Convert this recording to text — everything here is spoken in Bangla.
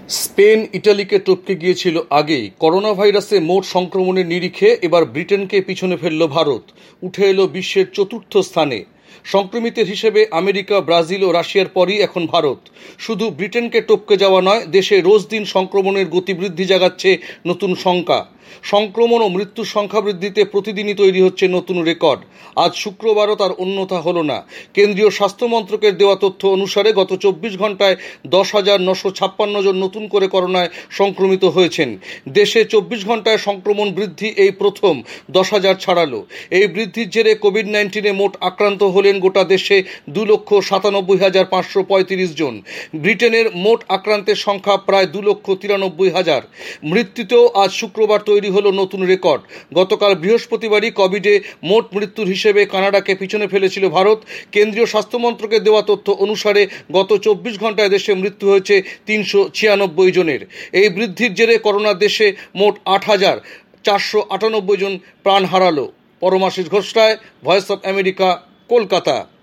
স্পেন ইটালিকে টপকে গিয়েছিল আগেই। করোনা ভাইরাসে মোট সংক্রমণের নিরিখে এবার ব্রিটেনকে পিছনে ফেলল ভারত, উঠে এলো বিশ্বের চতুর্থ স্থানে। সংক্রমিতের হিসেবে আমেরিকা, ব্রাজিল ও রাশিয়ার পরই এখন ভারত। শুধু ব্রিটেনকে টপকে যাওয়া নয়, দেশে রোজ দিন সংক্রমণের গতি বৃদ্ধি জাগাচ্ছে নতুন শঙ্কা। সংক্রমণ ও মৃত্যুর সংখ্যা বৃদ্ধিতে প্রতিদিনই তৈরি হচ্ছে নতুন রেকর্ড। আজ শুক্রবারও তার অন্যথা হলো না। কেন্দ্রীয় স্বাস্থ্য মন্ত্রকের দেওয়া তথ্য অনুসারে গত 24 ঘন্টায় 10,956 জন নতুন করে করোনায় সংক্রমিত হয়েছেন। দেশে 24 ঘন্টায় সংক্রমণ বৃদ্ধি এই প্রথম 10,000 ছাড়ালো। এই বৃদ্ধির জেরে কোভিড-19 মোট আক্রান্ত হলেন গোটা দেশে 2,97,535 জন। ব্রিটেনের মোট আক্রান্তের সংখ্যা প্রায় 2,93,000। মৃত্যুতেও আজ শুক্রবার তৈরি হলো নতুন রেকর্ড। গতকাল বৃহস্পতিবারই কোভিডে মোট মৃত্যুর হিসেবে কানাডাকে পিছনে ফেলেছিল ভারত। কেন্দ্রীয় স্বাস্থ্য মন্ত্রকের দেওয়া তথ্য অনুসারে গত 24 ঘন্টায় দেশে মৃত্যু হয়েছে 396 জনের। এই বৃদ্ধির জেরে করোনা দেশে মোট 8,498 জন প্রাণ হারালো। Paramashis Ghosh Roy, voice of America, Kolkata.